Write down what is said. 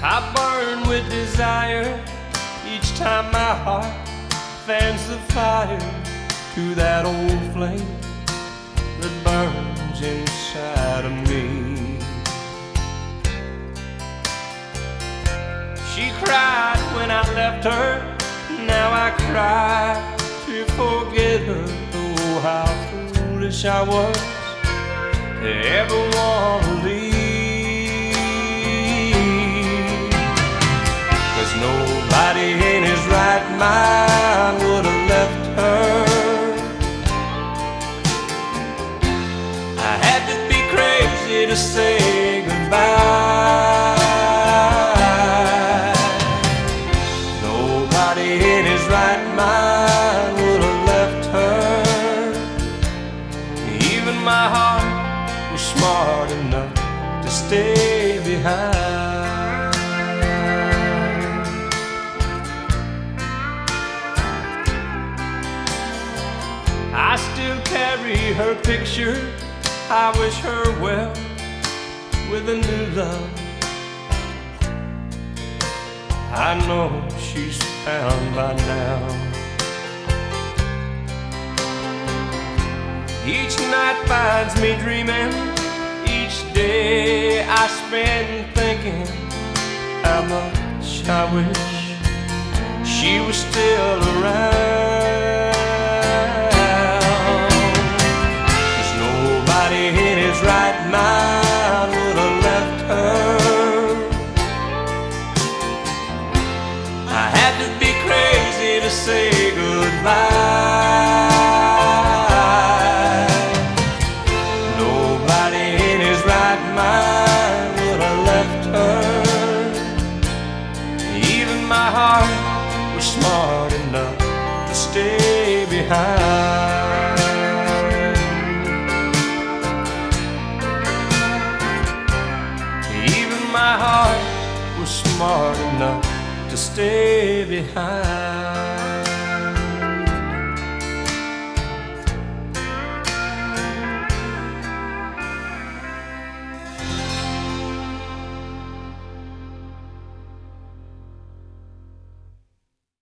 I burn with desire each time my heart fans the fire to that old flame that burns inside of me. She cried when I left her, now I cry to forget her. Oh, how foolish I was to ever want to leave. 'Cause nobody in his right mind would have left her. I had to be crazy to say goodbye. Nobody in his right mind would have left her. Even my heart was smart enough to stay behind. I still carry her picture. I wish her well with a new love. I know she's found by now. Each night finds me dreaming. Each day I spend thinking how much I wish she was still around. 'Cause nobody in his right mind would have left her. I had to be crazy to say goodbye. Nobody in his right mind would have left her. Even my heart was smart enough to stay behind. Even my heart was smart enough to stay behind.